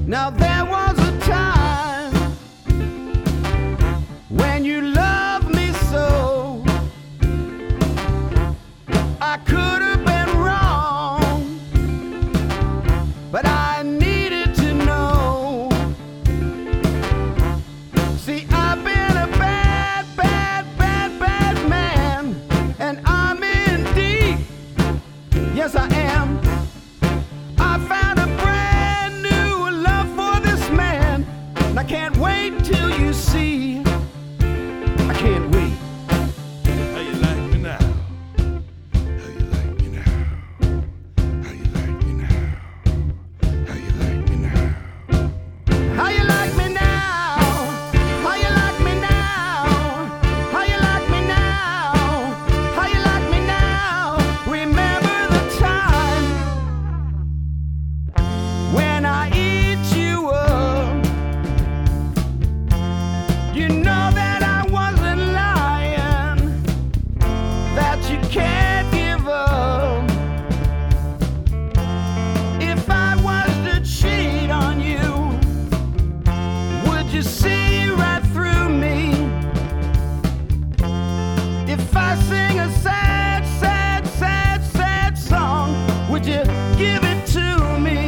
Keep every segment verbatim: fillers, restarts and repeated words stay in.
Now there was a time when you loved me so. I could have been wrong, but I needed to know. See, I've been a bad, bad, bad, bad man, and I'm in deep. Yes, I am. I found a brand new love for this man, and I can't wait till you see. I can't wait. How you like me now? How you like me now? How you like me now? How you like me now? How you like me now? How you like me now? How you like me now? How you like me now? Remember the time when I eat you up. You know that I wasn't lying, that you can't give up. If I was to cheat on you, would you see right through me? If I sing a sad, sad, sad, sad song, would you give it to me?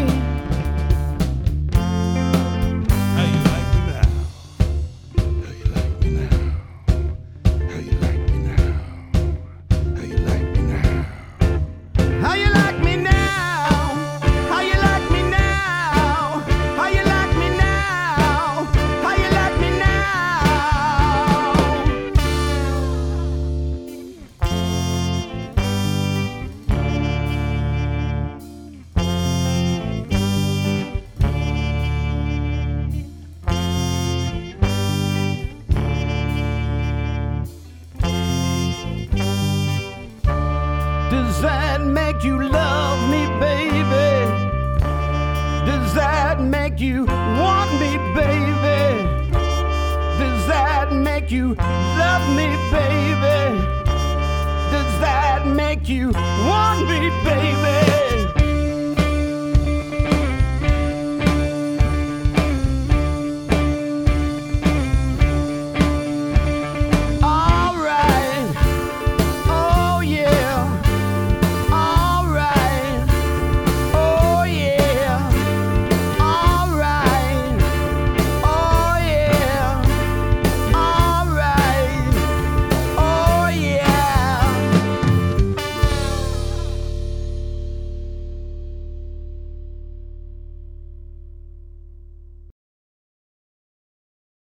How you like me now? How you like me now? How you like me now? How you like me now? How you like me now? How you like me now? How you like me now? How you like me now? Does that make you love